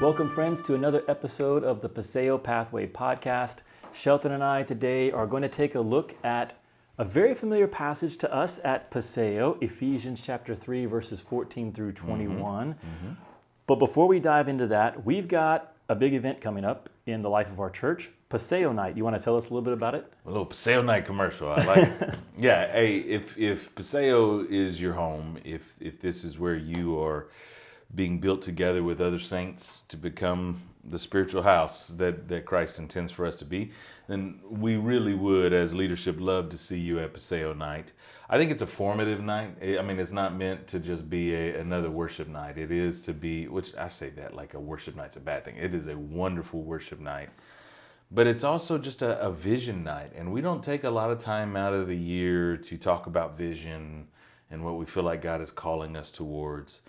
Welcome, friends, to another episode of the Paseo Pathway podcast. Shelton and I today are going to take a look at a very familiar passage to us at Paseo, Ephesians chapter 3, verses 14 through 21. But before we dive into that, we've got a big event coming up in the life of our church, Paseo Night. You want to tell us a little bit about it? A little Paseo Night commercial. I like it. Yeah, hey, if Paseo is your home, if this is where you are being built together with other saints to become the spiritual house that Christ intends for us to be, then we really would, as leadership, love to see you at Paseo Night. I think it's a formative night. I mean, it's not meant to just be another worship night. It is to be, which I say that like a worship night's a bad thing. It is a wonderful worship night. But it's also just a vision night. And we don't take a lot of time out of the year to talk about vision and what we feel like God is calling us towards.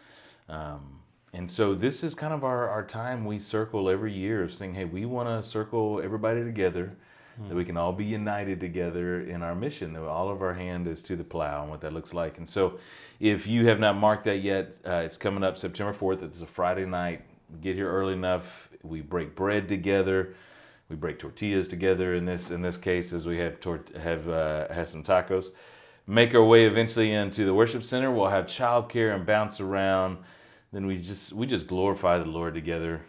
And so this is kind of our time we circle every year of saying, hey, we want to circle everybody together, that we can all be united together in our mission, that all of our hand is to the plow and what that looks like. And so if you have not marked that yet, it's coming up September 4th. It's a Friday night. We get here early enough. We break bread together. We break tortillas together in this case, as we have some tacos. Make our way eventually into the worship center. We'll have childcare and bounce around. Then we just glorify the Lord together,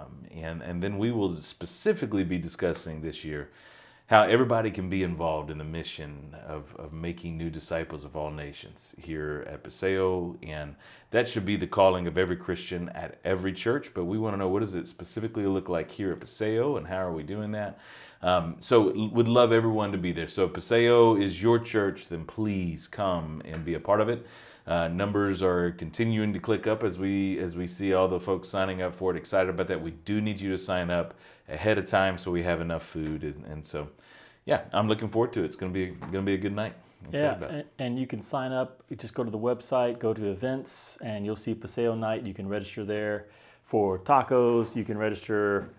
and then we will specifically be discussing this year how everybody can be involved in the mission of making new disciples of all nations here at Paseo, and that should be the calling of every Christian at every church. But we want to know, what does it specifically look like here at Paseo, and how are we doing that? So would love everyone to be there. So if Paseo is your church, then please come and be a part of it. Numbers are continuing to click up as we see all the folks signing up for it. Excited about that. We do need you to sign up ahead of time so we have enough food, and so yeah, I'm looking forward to it. It's gonna be a good night. And you can sign up. You just go to the website, go to events, and you'll see Paseo Night. You can register there for tacos. You can register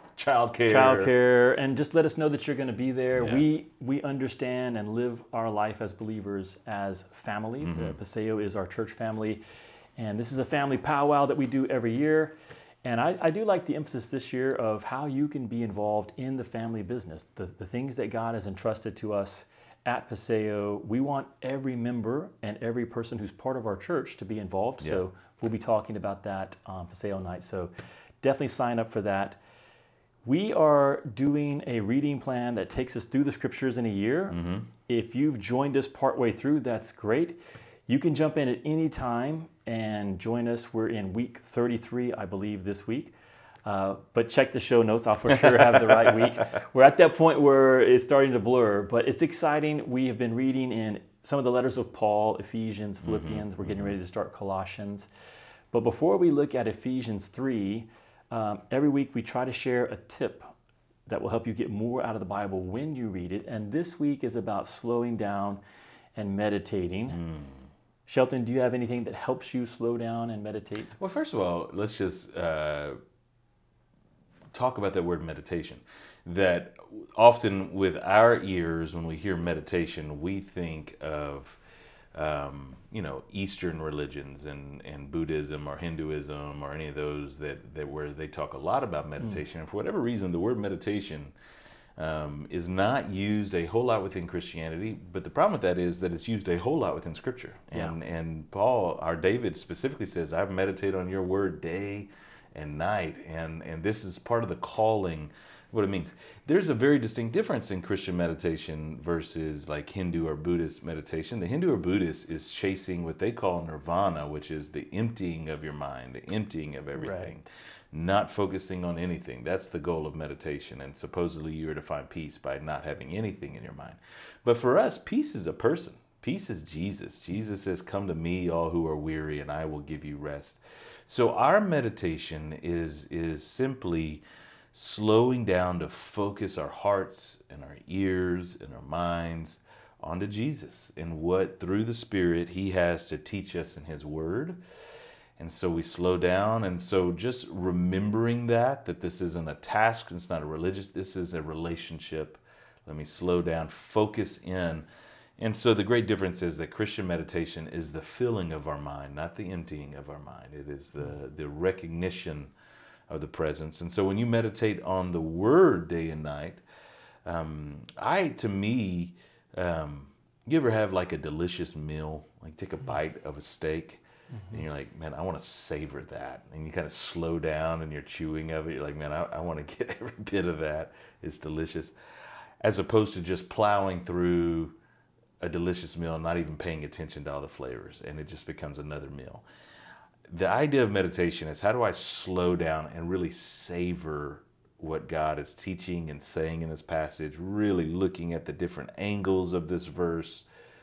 childcare, and just let us know that you're going to be there. Yeah. We understand and live our life as believers as family. Paseo is our church family, and this is a family powwow that we do every year. And I do like the emphasis this year of how you can be involved in the family business, the things that God has entrusted to us at Paseo. We want every member and every person who's part of our church to be involved. Yeah. So we'll be talking about that on Paseo Night. So definitely sign up for that. We are doing a reading plan that takes us through the scriptures in a year. If you've joined us partway through, that's great. You can jump in at any time and join us. We're in week 33, I believe, this week. But check the show notes. I'll for sure have the right week. We're at that point where it's starting to blur, but it's exciting. We have been reading in some of the letters of Paul, Ephesians, Philippians. We're getting ready to start Colossians. But before we look at Ephesians 3, every week we try to share a tip that will help you get more out of the Bible when you read it. And this week is about slowing down and meditating. Shelton, do you have anything that helps you slow down and meditate? Well, first of all, let's just talk about that word meditation. That often with our ears, when we hear meditation, we think of Eastern religions and Buddhism or Hinduism or any of those that where they talk a lot about meditation. And for whatever reason, the word meditation is not used a whole lot within Christianity. But the problem with that is that it's used a whole lot within Scripture. And Paul, our David, specifically says, "I've meditated on your word day and night." And this is part of the calling. What it means. There's a very distinct difference in Christian meditation versus like Hindu or Buddhist meditation. The Hindu or Buddhist is chasing what they call nirvana, which is the emptying of your mind, the emptying of everything, not focusing on anything. That's the goal of meditation. And supposedly you are to find peace by not having anything in your mind. But for us, peace is a person. Peace is Jesus. Jesus says, "Come to me, all who are weary, and I will give you rest." So our meditation is simply slowing down to focus our hearts and our ears and our minds onto Jesus and what through the Spirit He has to teach us in His Word. And so we slow down. And so just remembering that this isn't a task, it's not a religious, this is a relationship. Let me slow down, focus in. And so the great difference is that Christian meditation is the filling of our mind, not the emptying of our mind. It is the recognition of the presence. And so when you meditate on the Word day and night, you ever have like a delicious meal, like take a bite of a steak, and you're like, man, I want to savor that. And you kind of slow down and you're chewing of it. You're like, man, I want to get every bit of that. It's delicious. As opposed to just plowing through a delicious meal, not even paying attention to all the flavors, and it just becomes another meal. The idea of meditation is, how do I slow down and really savor what God is teaching and saying in this passage, really looking at the different angles of this verse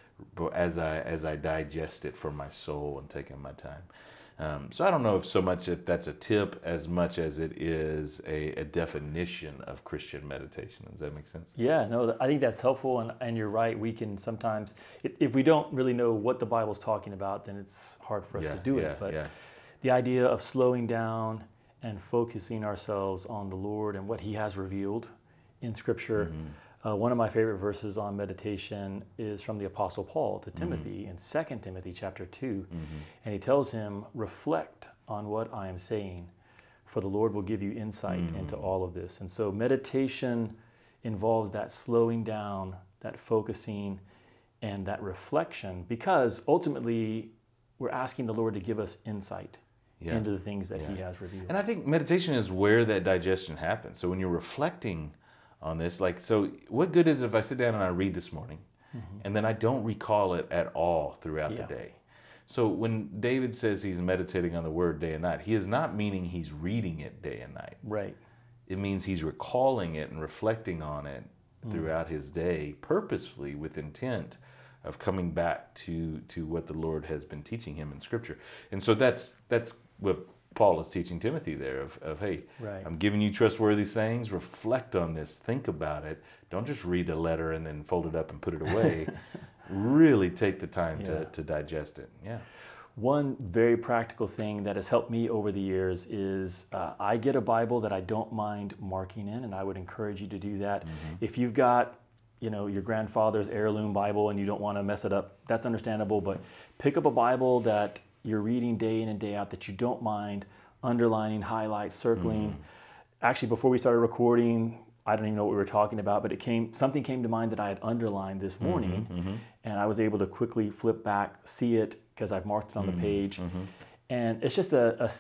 as I digest it for my soul and taking my time. So I don't know if so much that's a tip as much as it is a definition of Christian meditation. Does that make sense? Yeah, no, I think that's helpful, and you're right. We can sometimes, if we don't really know what the Bible's talking about, then it's hard for us to do it. But the idea of slowing down and focusing ourselves on the Lord and what He has revealed in Scripture. One of my favorite verses on meditation is from the Apostle Paul to Timothy in 2 Timothy chapter 2. And he tells him, reflect on what I am saying, for the Lord will give you insight into all of this. And so meditation involves that slowing down, that focusing, and that reflection, because ultimately we're asking the Lord to give us insight into the things that He has revealed. And I think meditation is where that digestion happens. So when you're reflecting on this, like, so what good is it if I sit down and I read this morning and then I don't recall it at all throughout the day? So when David says he's meditating on the Word day and night, he is not meaning he's reading it day and night. Right. It means he's recalling it and reflecting on it throughout his day, purposefully, with intent of coming back to what the Lord has been teaching him in Scripture. And so that's what Paul is teaching Timothy there of hey, I'm giving you trustworthy sayings, reflect on this, think about it. Don't just read a letter and then fold it up and put it away. Really take the time to digest it. Yeah. One very practical thing that has helped me over the years is I get a Bible that I don't mind marking in, and I would encourage you to do that. If you've got your grandfather's heirloom Bible and you don't want to mess it up, that's understandable, but pick up a Bible that you're reading day in and day out that you don't mind underlining, highlight, circling. Actually, before we started recording, I don't even know what we were talking about, but something came to mind that I had underlined this morning, and I was able to quickly flip back, see it, because I've marked it on the page. And it's just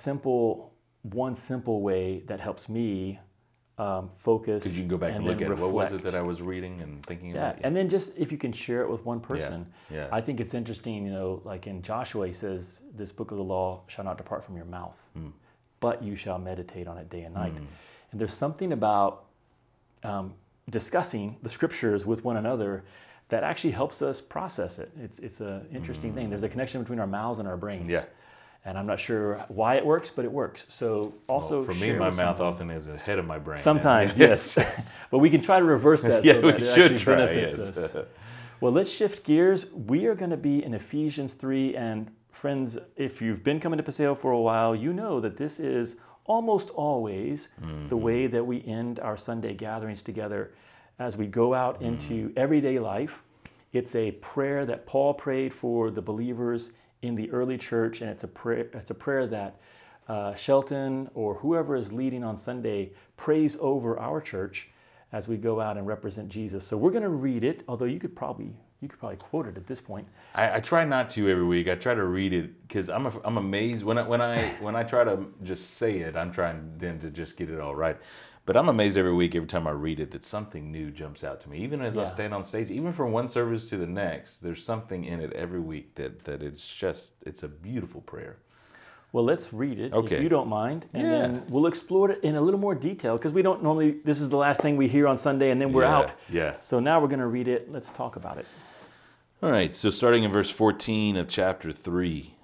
one simple way that helps me focus. Because you can go back and look at it. What was it that I was reading and thinking about? And then just if you can share it with one person. I think it's interesting, like in Joshua, he says, this book of the law shall not depart from your mouth, but you shall meditate on it day and night. And there's something about discussing the Scriptures with one another that actually helps us process it. It's an interesting thing. There's a connection between our mouths and our brains. And I'm not sure why it works, but it works. So also for me, my mouth often is ahead of my brain. Sometimes, yes. But we can try to reverse that. Yeah, so we that should it try. benefits us. Well, let's shift gears. We are going to be in Ephesians 3. And friends, if you've been coming to Paseo for a while, you know that this is almost always the way that we end our Sunday gatherings together as we go out into everyday life. It's a prayer that Paul prayed for the believers in the early church, and it's a prayer that Shelton or whoever is leading on Sunday prays over our church as we go out and represent Jesus. So we're going to read it, although you could probably quote it at this point. I try not to every week. I try to read it because I'm amazed when I try to just say it. I'm trying then to just get it all right. But I'm amazed every time I read it that something new jumps out to me. Even as I stand on stage, even from one service to the next, there's something in it every week that it's a beautiful prayer. Well, let's read it, if you don't mind, and then we'll explore it in a little more detail, because we don't normally, this is the last thing we hear on Sunday, and then we're out. So now we're going to read it. Let's talk about it. All right, so starting in verse 14 of chapter 3,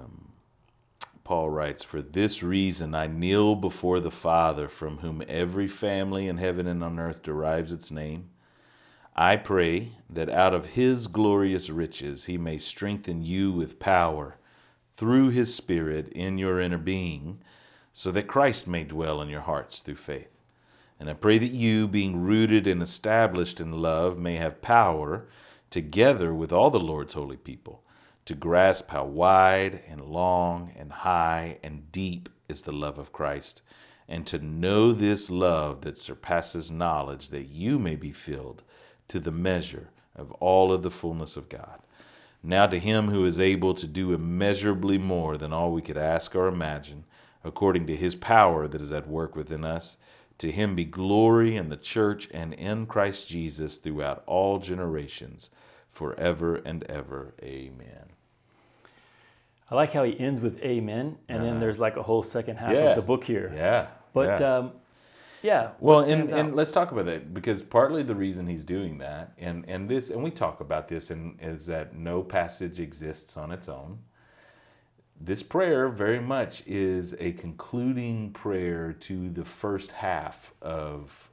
Paul writes, "For this reason I kneel before the Father, from whom every family in heaven and on earth derives its name. I pray that out of His glorious riches He may strengthen you with power through His Spirit in your inner being, so that Christ may dwell in your hearts through faith. And I pray that you, being rooted and established in love, may have power, together with all the Lord's holy people, to grasp how wide and long and high and deep is the love of Christ, and to know this love that surpasses knowledge, that you may be filled to the measure of all of the fullness of God. Now to him who is able to do immeasurably more than all we could ask or imagine, according to his power that is at work within us, to him be glory in the church and in Christ Jesus throughout all generations, forever and ever. Amen. I like how he ends with amen, and then there's like a whole second half Yeah. of the book here. Yeah. But Well, what and stands out? let's talk about that, because partly the reason he's doing that, and we talk about this, is that no passage exists on its own. This prayer very much is a concluding prayer to the first half of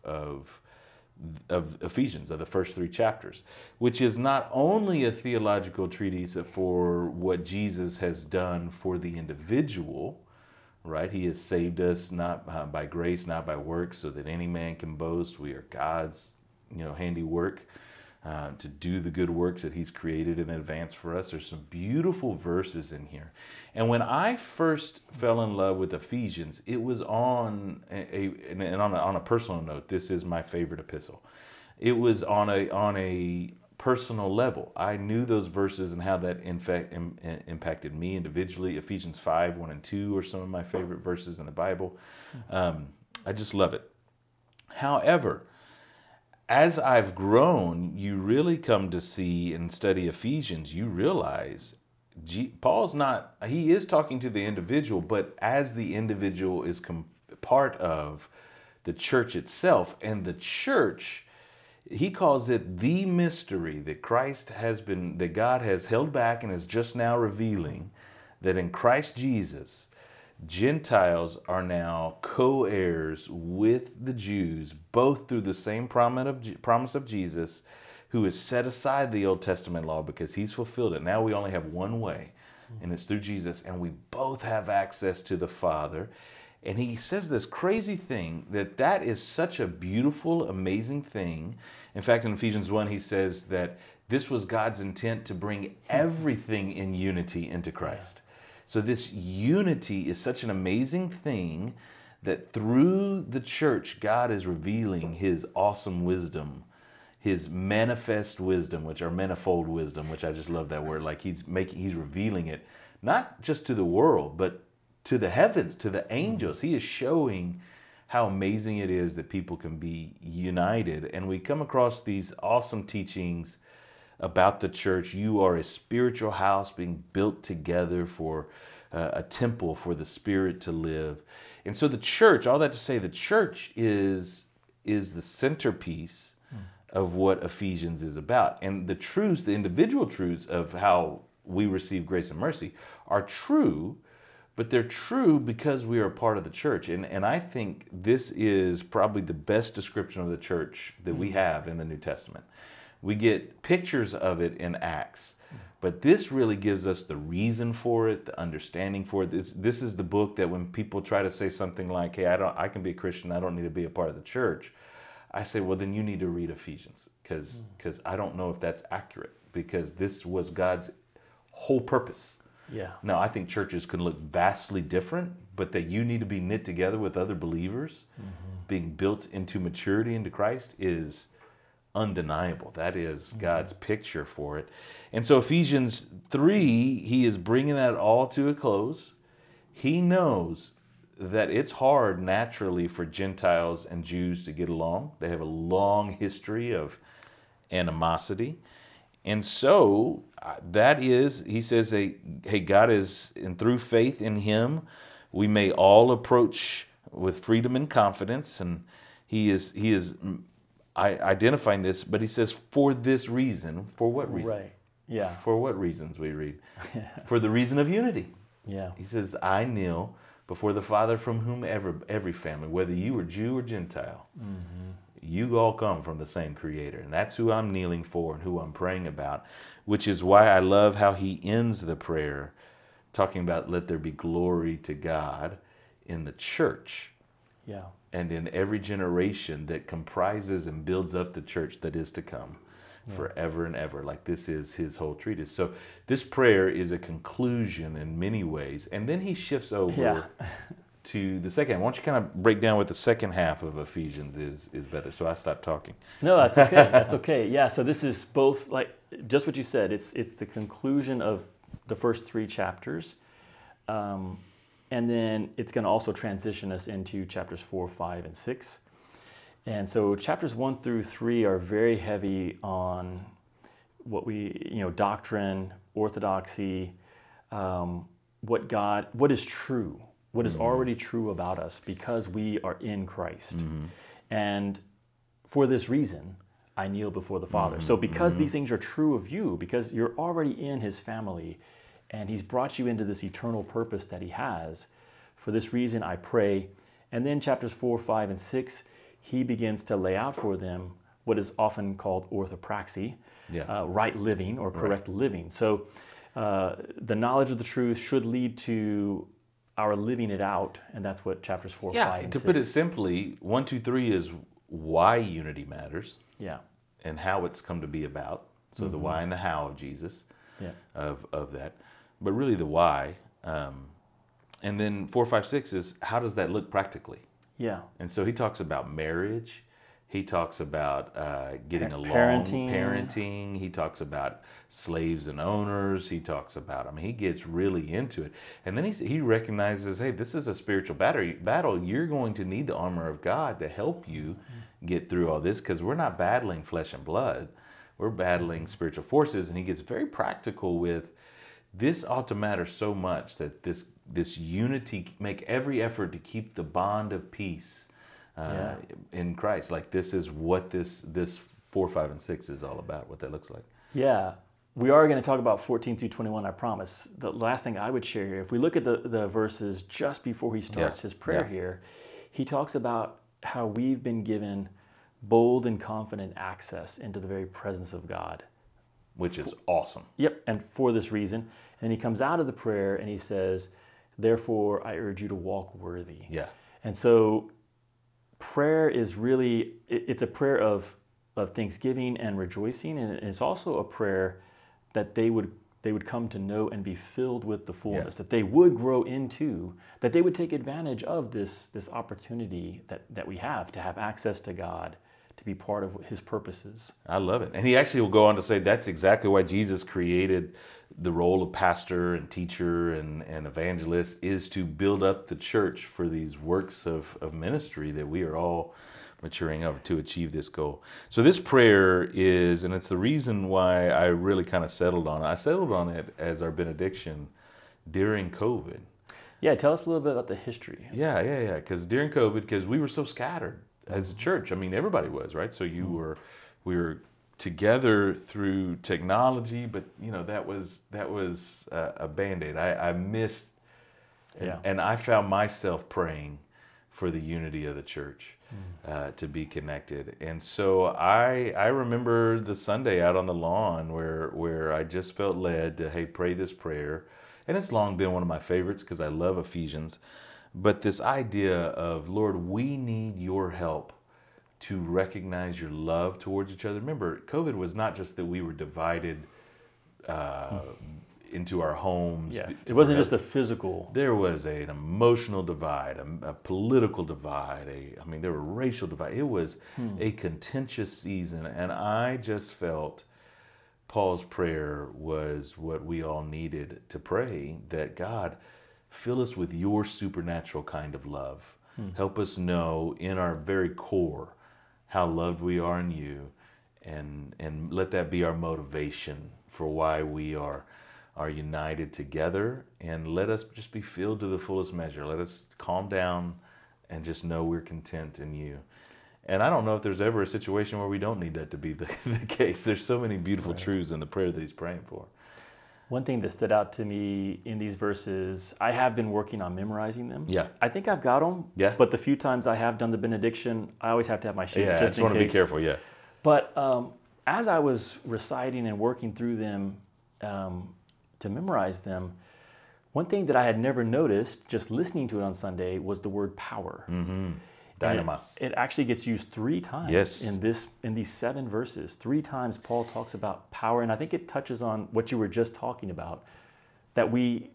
Ephesians, of the first 3 chapters, which is not only a theological treatise for what Jesus has done for the individual, right? He has saved us not by grace, not by works, so that any man can boast. We are God's, handiwork to do the good works that he's created in advance for us. There's some beautiful verses in here. And when I first fell in love with Ephesians, it was on a personal note. This is my favorite epistle. It was on a personal level. I knew those verses and how that in fact impacted me individually. Ephesians 5, 1 and 2 are some of my favorite verses in the Bible. I just love it. However, as I've grown, you really come to see and study Ephesians, you realize Paul's not, he is talking to the individual, but as the individual is part of the church itself, and the church, he calls it the mystery that that God has held back and is just now revealing, that in Christ Jesus, Gentiles are now co-heirs with the Jews, both through the same promise of Jesus, who has set aside the Old Testament law because he's fulfilled it. Now we only have one way, and it's through Jesus, and we both have access to the Father. And he says this crazy thing, that is such a beautiful, amazing thing. In fact, in Ephesians 1, he says that this was God's intent to bring everything in unity into Christ. So this unity is such an amazing thing that through the church, God is revealing his awesome wisdom, his manifest wisdom, which are manifold wisdom, which I just love that word. Like he's revealing it, not just to the world, but to the heavens, to the angels. He is showing how amazing it is that people can be united. And we come across these awesome teachings about the church. You are a spiritual house being built together for a temple for the Spirit to live. And so the church, all that to say, the church is the centerpiece of what Ephesians is about. And the truths, the individual truths of how we receive grace and mercy are true, but they're true because we are a part of the church. And I think this is probably the best description of the church that we have in the New Testament. We get pictures of it in Acts, but this really gives us the reason for it, the understanding for it. This is the book that when people try to say something like, hey, I can be a Christian, I don't need to be a part of the church, I say, well, then you need to read Ephesians, because I don't know if that's accurate, because this was God's whole purpose. Yeah. Now, I think churches can look vastly different, but that you need to be knit together with other believers, being built into maturity into Christ is undeniable. That is God's picture for it. And so Ephesians 3, he is bringing that all to a close. He knows that it's hard naturally for Gentiles and Jews to get along. They have a long history of animosity. And so that is, he says, hey, God is, and through faith in him, we may all approach with freedom and confidence. And he is identifying this, but he says, for this reason. For what reason? Right. Yeah. For what reasons, we read? For the reason of unity. Yeah. He says, I kneel before the Father, from whom every family, whether you are Jew or Gentile, you all come from the same Creator. And that's who I'm kneeling for and who I'm praying about, which is why I love how he ends the prayer talking about let there be glory to God in the church. Yeah. And in every generation that comprises and builds up the church that is to come forever and ever. Like this is his whole treatise. So this prayer is a conclusion in many ways. And then he shifts over to the second, why don't you kind of break down what the second half of Ephesians is better? So I stopped talking. No, that's okay. That's okay. Yeah. So this is both like just what you said. It's the conclusion of the first 3 chapters, and then it's going to also transition us into chapters 4, 5, and 6. And so chapters 1 through 3 are very heavy on what doctrine, orthodoxy, what is true, what is already true about us because we are in Christ. And for this reason, I kneel before the Father. So because these things are true of you, because you're already in his family and he's brought you into this eternal purpose that he has, for this reason I pray. And then chapters 4, 5, and 6, he begins to lay out for them what is often called orthopraxy, right living or correct living. So the knowledge of the truth should lead to our living it out, and that's what chapters 4, 5, and 6. To put it simply, 1, 2, 3 is why unity matters. Yeah. And how it's come to be about. So the why and the how of Jesus, of that. But really the why. And then 4, 5, 6 is how does that look practically? Yeah. And so he talks about marriage. He talks about getting along, parenting. He talks about slaves and owners. He talks about, he gets really into it. And then he recognizes, hey, this is a spiritual battle. You're going to need the armor of God to help you get through all this because we're not battling flesh and blood. We're battling spiritual forces. And he gets very practical with this ought to matter so much that this unity, make every effort to keep the bond of peace in Christ. Like this is what this 4, 5, and 6 is all about, what that looks like. Yeah. We are going to talk about 14 through 21, I promise. The last thing I would share here, if we look at the verses just before he starts his prayer here, he talks about how we've been given bold and confident access into the very presence of God. Which is awesome. Yep, and for this reason. And he comes out of the prayer and he says, therefore I urge you to walk worthy. Yeah. And so prayer is really, it's a prayer of thanksgiving and rejoicing, and it's also a prayer that they would come to know and be filled with the fullness, that they would grow into, that they would take advantage of this opportunity that we have to have access to God, to be part of his purposes. I love it. And he actually will go on to say that's exactly why Jesus created the role of pastor and teacher and evangelist, is to build up the church for these works of ministry that we are all maturing up to achieve this goal. So this prayer is, and it's the reason why I really kind of settled on it. I settled on it as our benediction during COVID. Yeah, tell us a little bit about the history. Yeah. Because during COVID, because we were so scattered as a church. Everybody was, right? So we were together through technology, but that was a Band-Aid. I missed, and I found myself praying for the unity of the church, to be connected. And so I remember the Sunday out on the lawn where I just felt led to, hey, pray this prayer. And it's long been one of my favorites because I love Ephesians. But this idea of, Lord, we need your help to recognize your love towards each other. Remember, COVID was not just that we were divided into our homes. Yeah, it wasn't just a physical. There was an emotional divide, a political divide. There were racial divide. It was a contentious season, and I just felt Paul's prayer was what we all needed to pray, that God, fill us with your supernatural kind of love. Help us know in our very core how loved we are in you, and let that be our motivation for why we are united together, and let us just be filled to the fullest measure. Let us calm down and just know we're content in you. And I don't know if there's ever a situation where we don't need that to be the case. There's so many beautiful truths in the prayer that he's praying for. One thing that stood out to me in these verses, I have been working on memorizing them. Yeah. I think I've got them. Yeah. But the few times I have done the benediction, I always have to have my sheet Yeah, just in case. I just want to be careful, yeah. But as I was reciting and working through them to memorize them, one thing that I had never noticed just listening to it on Sunday was the word power. Mm-hmm. Dynamis. It actually gets used 3 times in these 7 verses. 3 times Paul talks about power, and I think it touches on what you were just talking about, that we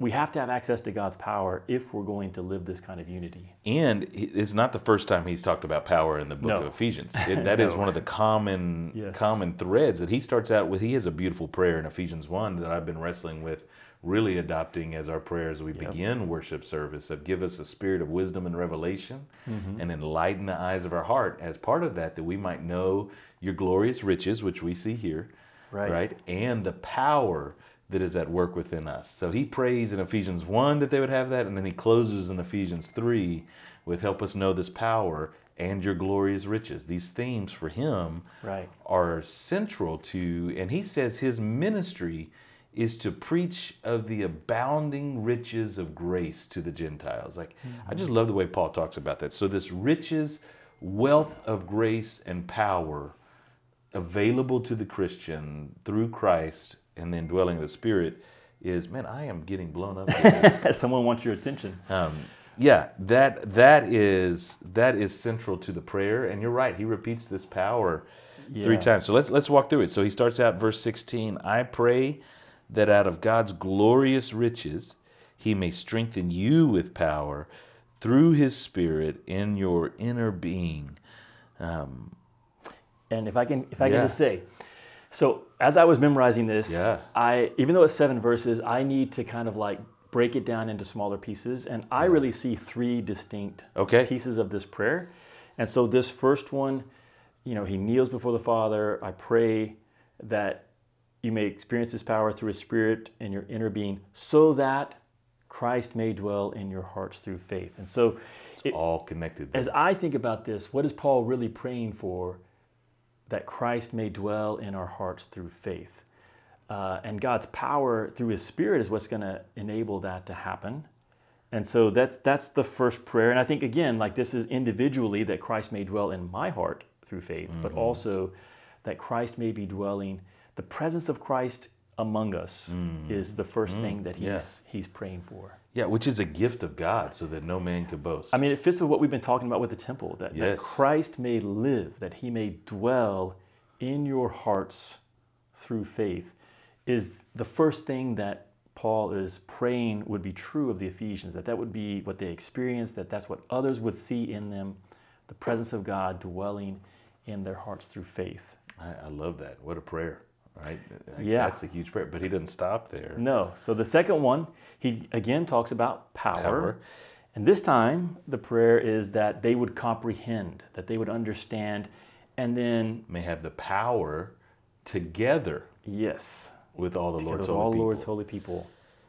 we have to have access to God's power if we're going to live this kind of unity. And it's not the first time he's talked about power in the book of Ephesians. That is one of the common threads that he starts out with. He has a beautiful prayer in Ephesians 1 that I've been wrestling with, really adopting as our prayer as we begin worship service, of give us a spirit of wisdom and revelation and enlighten the eyes of our heart as part of that we might know your glorious riches, which we see here, right? And the power that is at work within us. So he prays in Ephesians 1 that they would have that, and then he closes in Ephesians 3 with help us know this power and your glorious riches. These themes for him are central to, and he says his ministry is to preach of the abounding riches of grace to the Gentiles. Like, I just love the way Paul talks about that. So this riches, wealth of grace and power available to the Christian through Christ and the indwelling of the Spirit is, man, I am getting blown up. Someone wants your attention. That is central to the prayer, and you're right. He repeats this power 3 times. So let's walk through it. So he starts out verse 16. I pray that out of God's glorious riches he may strengthen you with power through his Spirit in your inner being. And if I can just say, so as I was memorizing this, even though it's 7 verses, I need to kind of like break it down into smaller pieces. And I really see 3 distinct pieces of this prayer. And so this first one, he kneels before the Father. I pray that you may experience his power through his Spirit in your inner being, so that Christ may dwell in your hearts through faith. And so it's all connected. As I think about this, what is Paul really praying for? That Christ may dwell in our hearts through faith. And God's power through his Spirit is what's going to enable that to happen. And so that's the first prayer. And I think, again, like this is individually that Christ may dwell in my heart through faith, but also that Christ may be dwelling. The presence of Christ among us is the first thing that he's praying for. Yeah, which is a gift of God so that no man can boast. I mean, it fits with what we've been talking about with the temple, that Christ may live, that he may dwell in your hearts through faith, is the first thing that Paul is praying would be true of the Ephesians, that would be what they experienced, that's what others would see in them, the presence of God dwelling in their hearts through faith. I love that. What a prayer. Right? That's a huge prayer, but he doesn't stop there. No. So the second one, he again talks about power. And this time, the prayer is that they would comprehend, that they would understand, and then may have the power together. Yes. With all the Lord's holy people.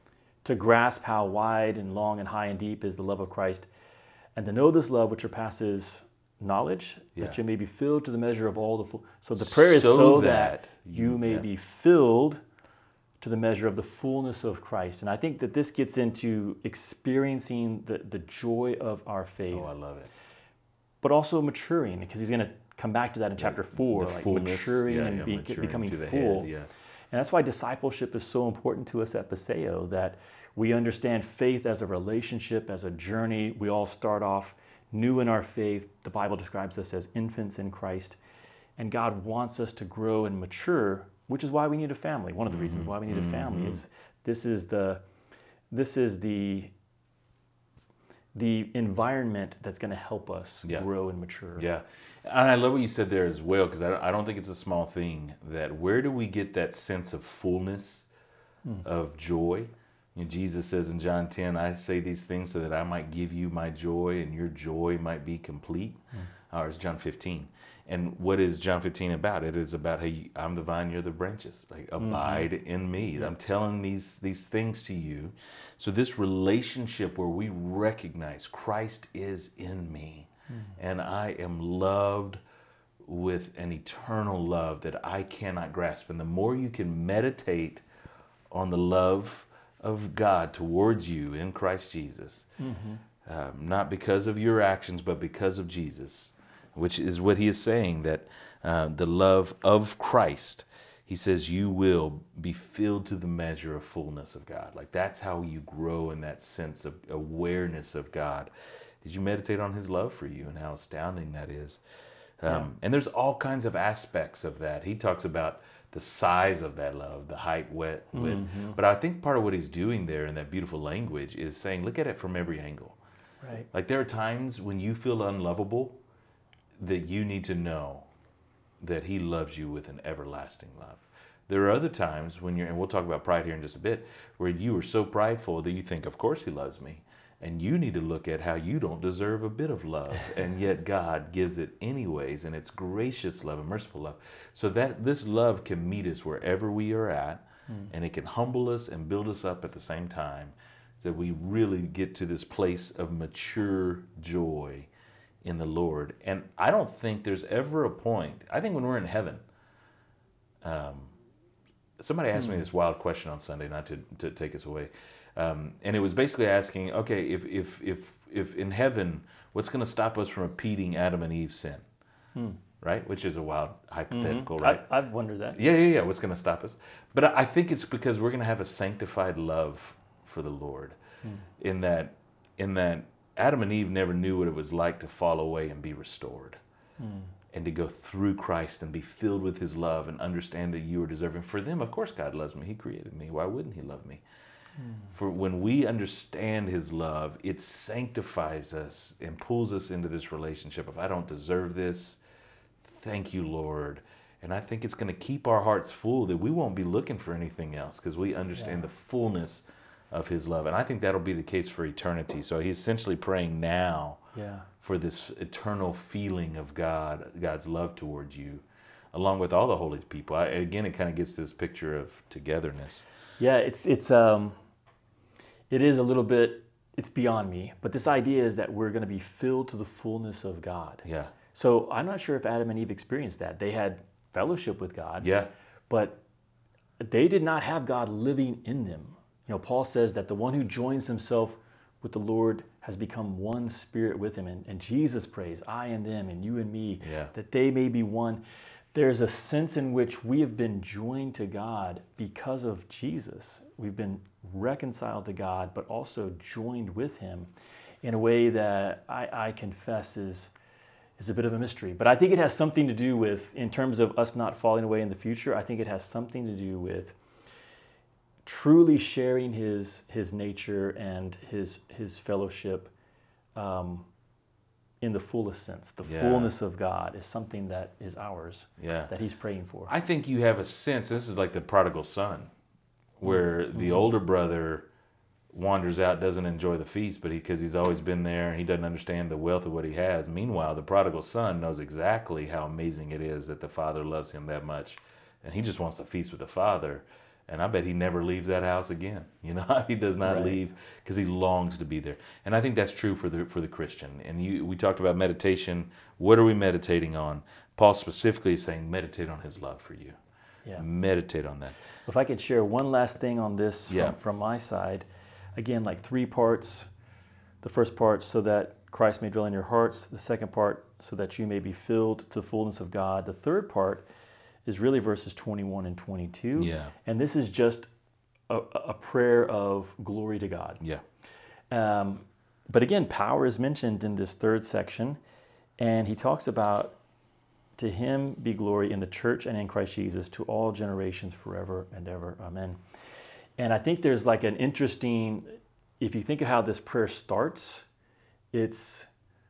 To grasp how wide and long and high and deep is the love of Christ, and to know this love which surpasses knowledge, that you may be filled to the measure of all the full. So the prayer is so that you may be filled to the measure of the fullness of Christ. And I think that this gets into experiencing the joy of our faith. Oh, I love it. But also maturing, because he's going to come back to that in chapter 4, like maturing and becoming full. And that's why discipleship is so important to us at Paseo, that we understand faith as a relationship, as a journey. We all start off new in our faith. The Bible describes us as infants in Christ. And God wants us to grow and mature, which is why we need a family. One of the reasons why we need a family is this is the environment that's going to help us grow and mature. Yeah. And I love what you said there as well, because I don't think it's a small thing, that where do we get that sense of fullness, of joy? Jesus says in John 10, I say these things so that I might give you my joy and your joy might be complete. Or it's John 15. And what is John 15 about? It is about, hey, I'm the vine, you're the branches. Like, abide in me. I'm telling these things to you. So this relationship where we recognize Christ is in me and I am loved with an eternal love that I cannot grasp. And the more you can meditate on the love of God towards you in Christ Jesus, not because of your actions, but because of Jesus, which is what he is saying, that the love of Christ, he says, you will be filled to the measure of fullness of God. Like, that's how you grow in that sense of awareness of God. Did you meditate on his love for you and how astounding that is? And there's all kinds of aspects of that. He talks about the size of that love, the height, width. But I think part of what he's doing there in that beautiful language is saying, look at it from every angle. Right. Like there are times when you feel unlovable that you need to know that he loves you with an everlasting love. There are other times when and we'll talk about pride here in just a bit, where you are so prideful that you think, of course he loves me. And you need to look at how you don't deserve a bit of love, and yet God gives it anyways, and it's gracious love and merciful love. So that this love can meet us wherever we are at, and it can humble us and build us up at the same time, so that we really get to this place of mature joy in the Lord. And I don't think there's ever a point, I think when we're in heaven, somebody asked me this wild question on Sunday, not to take us away. And it was basically asking, okay, if in heaven, what's going to stop us from repeating Adam and Eve's sin? Right? Which is a wild hypothetical, right? I've wondered that. Yeah. What's going to stop us? But I think it's because we're going to have a sanctified love for the Lord. In that Adam and Eve never knew what it was like to fall away and be restored. And to go through Christ and be filled with his love and understand that you are deserving. For them, of course, God loves me. He created me. Why wouldn't he love me? For when we understand his love, it sanctifies us and pulls us into this relationship of, I don't deserve this. Thank you, Lord. And I think it's going to keep our hearts full, that we won't be looking for anything else because we understand the fullness of his love. And I think that'll be the case for eternity. So he's essentially praying now for this eternal feeling of God's love towards you, along with all the holy people. Again, it kind of gets to this picture of togetherness. Yeah, it is a little bit, it's beyond me, but this idea is that we're going to be filled to the fullness of God. Yeah. So I'm not sure if Adam and Eve experienced that. They had fellowship with God, but they did not have God living in them. You know, Paul says that the one who joins himself with the Lord has become one spirit with him. And Jesus prays, I and them and you and me, that they may be one. There's a sense in which we have been joined to God because of Jesus. We've been reconciled to God, but also joined with him in a way that I confess is a bit of a mystery. But I think it has something to do with, in terms of us not falling away in the future, I think it has something to do with truly sharing his nature and his fellowship in the fullest sense. The fullness of God is something that is ours, that he's praying for. I think you have a sense, this is like the prodigal son, where the older brother wanders out, doesn't enjoy the feast, but because he's always been there and he doesn't understand the wealth of what he has. Meanwhile, the prodigal son knows exactly how amazing it is that the father loves him that much, and he just wants to feast with the father. And I bet he never leaves that house again. You know, he does not leave because he longs to be there. And I think that's true for the Christian. And we talked about meditation. What are we meditating on? Paul specifically is saying, meditate on his love for you. Meditate on that. If I could share one last thing on this from my side, again, like 3 parts. The first part, so that Christ may dwell in your hearts. The second part, so that you may be filled to the fullness of God. The third part is really verses 21 and 22. Yeah. And this is just a prayer of glory to God. Yeah. But again, power is mentioned in this third section. And he talks about, to him be glory in the church and in Christ Jesus to all generations forever and ever. Amen. And I think there's like an interesting, if you think of how this prayer starts, it's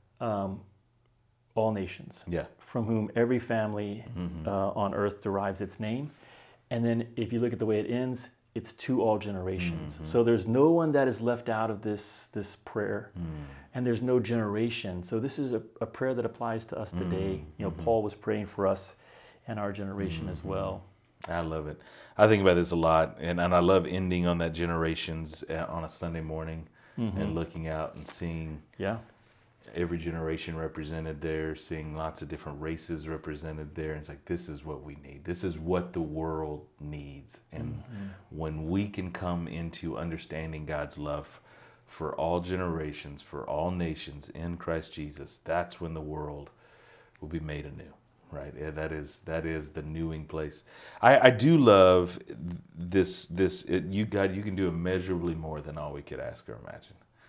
all nations, from whom every family on earth derives its name. And then if you look at the way it ends, it's to all generations. So there's no one that is left out of this prayer, and there's no generation. So this is a prayer that applies to us today. You know, Paul was praying for us and our generation as well. I love it. I think about this a lot, and I love ending on that generations on a Sunday morning and looking out and seeing every generation represented there, seeing lots of different races represented there. And it's like, this is what we need. This is what the world needs. And when we can come into understanding God's love for all generations, for all nations in Christ Jesus, that's when the world will be made anew. Right, that is the newing place. I do love this. God, you can do immeasurably more than all we could ask or imagine.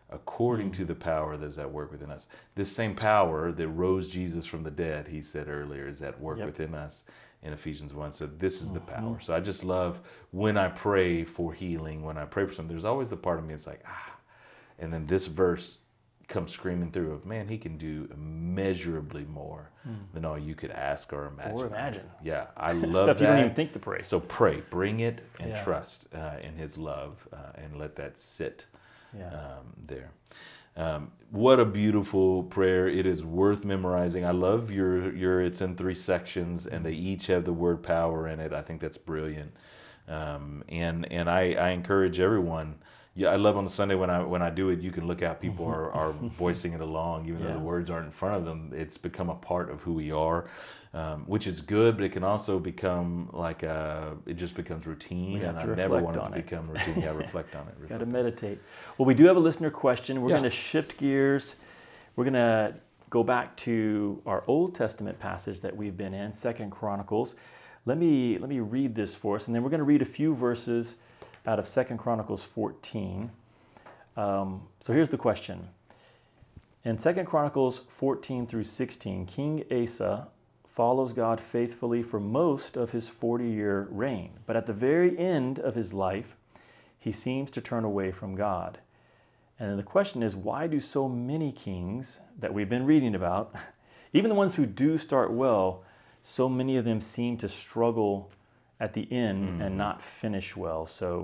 according to the power that is at work within us. This same power that rose Jesus from the dead, he said earlier, is at work within us in Ephesians 1. So this is the power. So I just love when I pray for healing, when I pray for something, there's always the part of me that's like, and then this verse comes screaming through of, man, he can do immeasurably more than all you could ask or imagine. Or imagine. Yeah, I love Stuff that. you don't even think to pray. So pray, bring it, and trust in his love, and let that sit there. What a beautiful prayer. It is worth memorizing. I love your it's in 3 sections, and they each have the word power in it. I think that's brilliant. And I encourage everyone. Yeah, I love on the Sunday when I do it, you can look out, people are voicing it along, even though the words aren't in front of them. It's become a part of who we are, which is good, but it can also become like it just becomes routine, and I never want it to become routine. Yeah, reflect on it. Got to meditate. Well, we do have a listener question. We're going to shift gears. We're going to go back to our Old Testament passage that we've been in, 2 Chronicles. Let me read this for us, and then we're going to read a few verses out of 2 Chronicles 14. So here's the question. In 2 Chronicles 14 through 16, King Asa follows God faithfully for most of his 40-year reign. But at the very end of his life, he seems to turn away from God. And then the question is, why do so many kings that we've been reading about, even the ones who do start well, so many of them seem to struggle at the end and not finish well? So,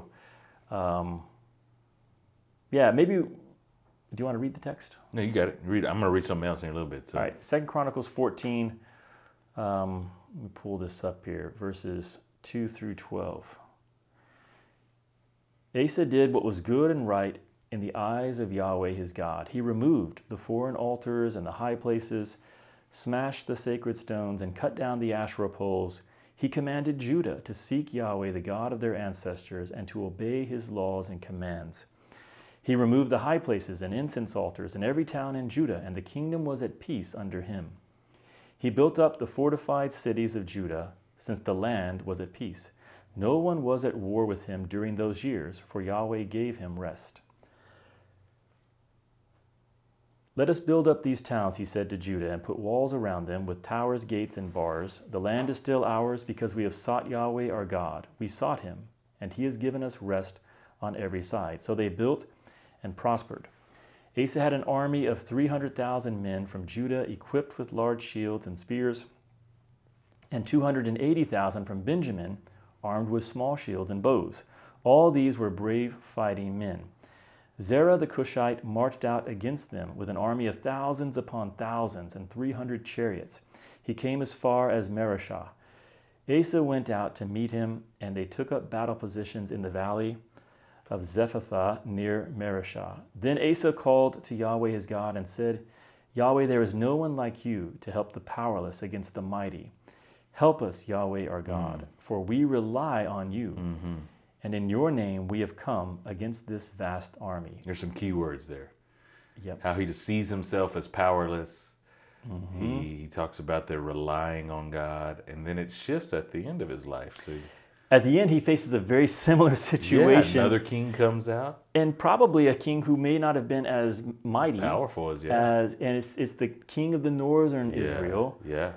maybe, do you want to read the text? No, you got it. Read it. I'm going to read something else in a little bit. So. All right, 2 Chronicles 14, let me pull this up here, verses 2 through 12. Asa did what was good and right in the eyes of Yahweh his God. He removed the foreign altars and the high places, smashed the sacred stones, and cut down the Asherah poles. He commanded Judah to seek Yahweh, the God of their ancestors, and to obey his laws and commands. He removed the high places and incense altars in every town in Judah, and the kingdom was at peace under him. He built up the fortified cities of Judah, since the land was at peace. No one was at war with him during those years, for Yahweh gave him rest. Let us build up these towns, he said to Judah, and put walls around them with towers, gates, and bars. The land is still ours because we have sought Yahweh our God. We sought him, and he has given us rest on every side. So they built and prospered. Asa had an army of 300,000 men from Judah equipped with large shields and spears, and 280,000 from Benjamin armed with small shields and bows. All these were brave fighting men. Zerah the Cushite marched out against them with an army of thousands upon thousands and 300 chariots. He came as far as Mareshah. Asa went out to meet him, and they took up battle positions in the valley of Zephathah near Mareshah. Then Asa called to Yahweh his God and said, Yahweh, there is no one like you to help the powerless against the mighty. Help us, Yahweh our God, for we rely on you. And in your name we have come against this vast army. There's some key words there. Yep. How he just sees himself as powerless. He talks about their relying on God, and then it shifts at the end of his life. So at the end, he faces a very similar situation. Yeah, another king comes out. And probably a king who may not have been as mighty. Powerful as, and it's the king of the northern Israel. Yeah.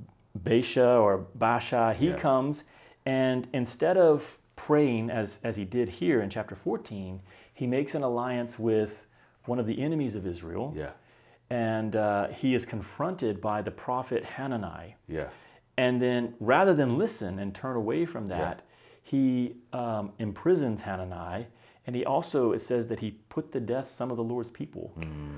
Baasha or Baasha, he comes, and instead of praying as he did here in chapter 14, he makes an alliance with one of the enemies of Israel. Yeah. And he is confronted by the prophet Hanani. Yeah. And then rather than listen and turn away from that, he imprisons Hanani. And he also, it says that he put to death some of the Lord's people.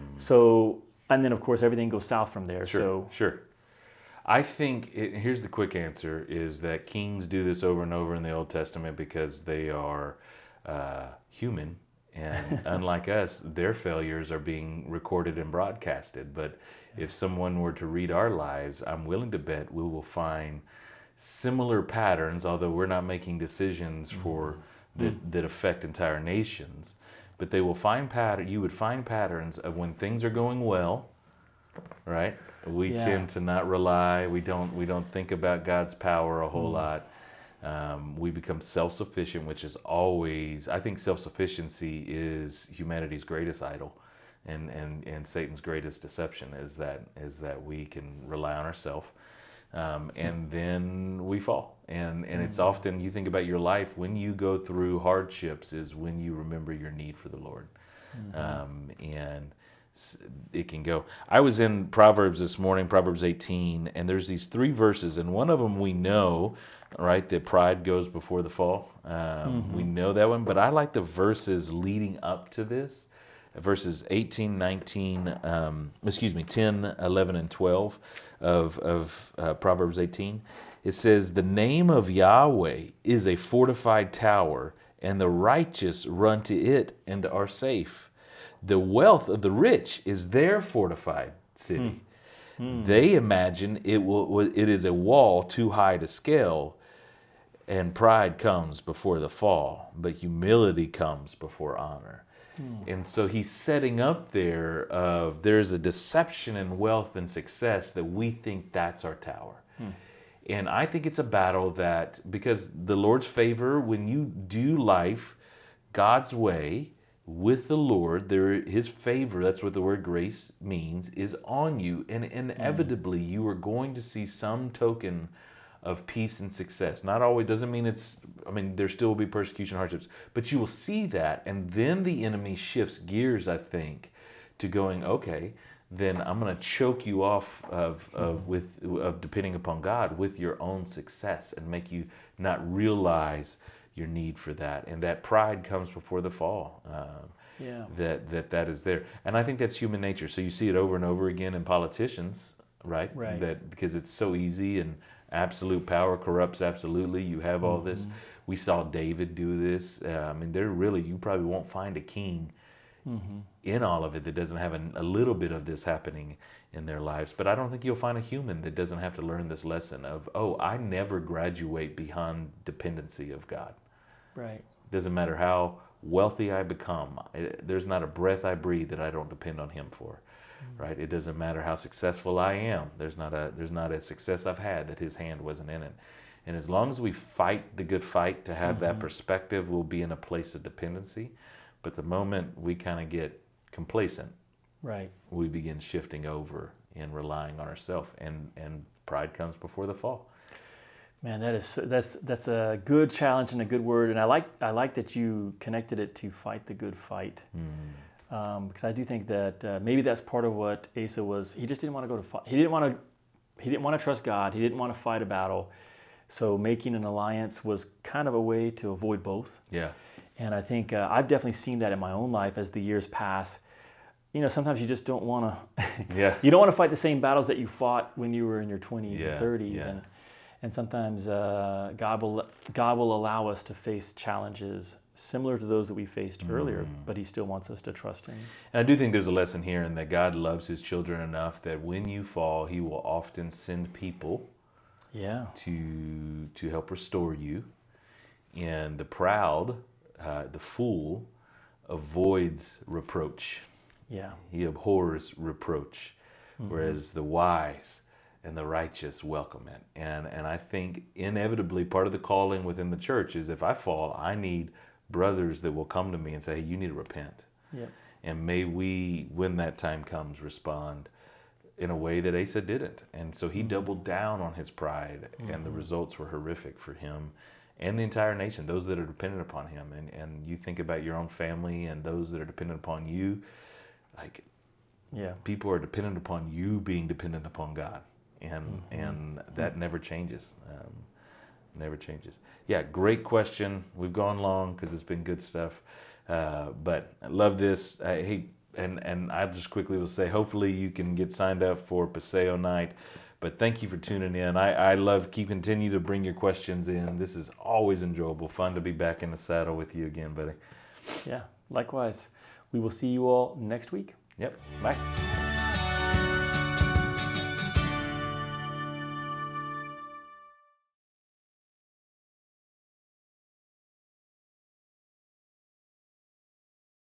So, and then of course everything goes south from there. Sure. I think, here's the quick answer, is that kings do this over and over in the Old Testament because they are human. And unlike us, their failures are being recorded and broadcasted. But if someone were to read our lives, I'm willing to bet we will find similar patterns, although we're not making decisions that affect entire nations. But they will find you would find patterns of when things are going well, right? We tend to not rely. We don't think about God's power a whole lot. We become self-sufficient, which is always, I think self-sufficiency is humanity's greatest idol. and Satan's greatest deception is that we can rely on ourselves, and then we fall. And it's often, you think about your life, when you go through hardships is when you remember your need for the Lord. And it can go. I was in Proverbs this morning, Proverbs 18, and there's these 3 verses, and one of them we know, right, that pride goes before the fall. We know that one, but I like the verses leading up to this, verses 18, 19, 10, 11, and 12 of Proverbs 18. It says, "The name of Yahweh is a fortified tower, and the righteous run to it and are safe. The wealth of the rich is their fortified city. They imagine it is a wall too high to scale, and pride comes before the fall, but humility comes before honor." And so he's setting up there's a deception in wealth and success that we think that's our tower. And I think it's a battle that, because the Lord's favor, when you do life God's way with the Lord, his favor, that's what the word grace means, is on you. And inevitably, you are going to see some token of peace and success. Not always, doesn't mean there still will be persecution, hardships, but you will see that. And then the enemy shifts gears, I think, to going, okay, then I'm going to choke you off of depending upon God with your own success and make you not realize your need for that. And that pride comes before the fall. That is there. And I think that's human nature. So you see it over and over again in politicians, right? That because it's so easy, and absolute power corrupts absolutely. You have all this. We saw David do this. You probably won't find a king in all of it that doesn't have a little bit of this happening in their lives. But I don't think you'll find a human that doesn't have to learn this lesson of, I never graduate beyond dependency of God. Right. Doesn't matter how wealthy I become. There's not a breath I breathe that I don't depend on him for. Right? It doesn't matter how successful I am. There's not a success I've had that his hand wasn't in it. And as long as we fight the good fight to have that perspective, we'll be in a place of dependency. But the moment we kind of get complacent, right, we begin shifting over and relying on ourselves, and pride comes before the fall. Man, that's a good challenge and a good word, and I like that you connected it to fight the good fight, because I do think that maybe that's part of what Asa was. He just didn't want to go to fight. He didn't want to trust God. He didn't want to fight a battle. So making an alliance was kind of a way to avoid both. Yeah. And I think I've definitely seen that in my own life as the years pass. Sometimes you just don't want to. You don't want to fight the same battles that you fought when you were in your 20s and 30s, and sometimes God will allow us to face challenges similar to those that we faced earlier, but He still wants us to trust Him. And I do think there's a lesson here in that God loves His children enough that when you fall, He will often send people to help restore you. And the proud, the fool, avoids reproach. Yeah. He abhors reproach, whereas the wise and the righteous welcome it. And I think inevitably part of the calling within the church is, if I fall, I need brothers that will come to me and say, hey, you need to repent. Yep. And may we, when that time comes, respond in a way that Asa didn't. And so he doubled down on his pride, and the results were horrific for him and the entire nation, those that are dependent upon him. And you think about your own family and those that are dependent upon you, like, people are dependent upon you being dependent upon God. And that never changes. Never changes. Yeah, great question. We've gone long because it's been good stuff. But I love this. And I just quickly will say, hopefully you can get signed up for Paseo Night. But thank you for tuning in. I love continue to bring your questions in. This is always enjoyable. Fun to be back in the saddle with you again, buddy. Yeah, likewise. We will see you all next week. Yep. Bye.